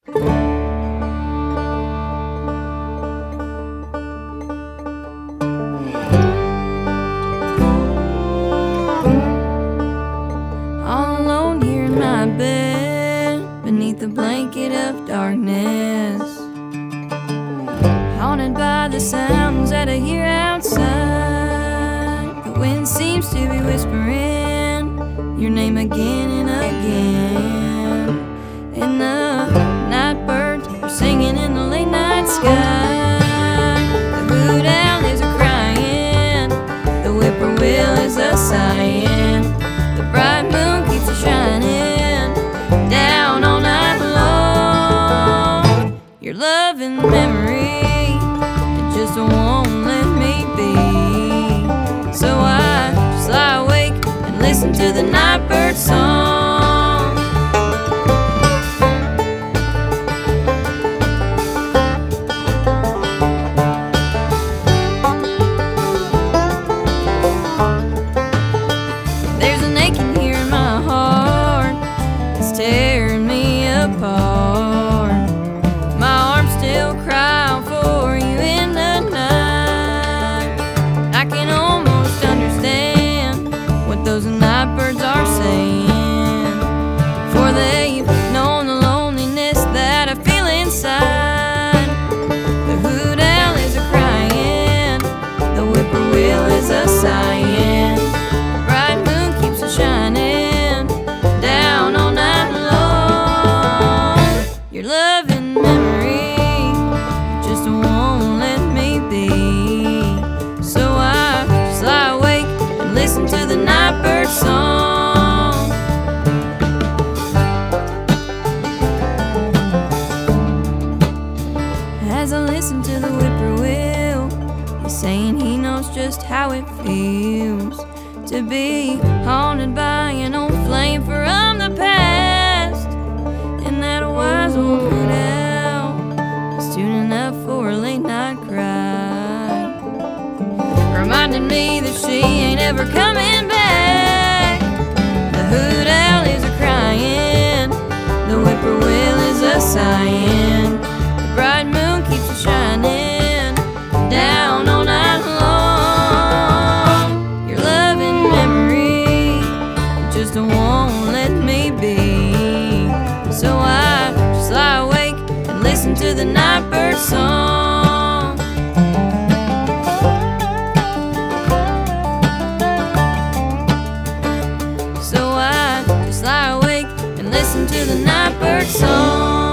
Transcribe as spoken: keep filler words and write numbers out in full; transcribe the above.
All alone here in my bed, beneath the blanket of darkness, haunted by the sounds that I hear outside. The wind seems to be whispering your name again and again, and the night birds are singing in the late night sky. The hoot owl is a-crying, the whippoorwill is a-sighing, the bright moon keeps a-shining down all night long. Your loving memory, it just won't let me be, so I just lie awake and listen to the night bird song. There's an aching here in my heart, it's tearing me apart. My arms still cry out for you in the night. I can almost understand what those night birds are saying, for they've known the loneliness that I feel inside. The hoot owl is a-crying, the whippoorwill is a-sighing, the bright moon keeps a-shining down all night long. Your loving memory just won't let me be, so I just lie awake and listen to the night bird song. As I listen to the whippoorwill, he's saying he knows just how it feels to be haunted by an old flame from the past, and that wise old hoot owl is tuning up for a late night cry, reminding me that she ain't ever coming back. The hoot owl is a-crying, the whippoorwill is a-sighing, the bright moon keeps a-shining down all night long. Your loving memory just won't let me be, so I just lie awake and listen to the night bird song. So I just lie awake and listen to the night bird song.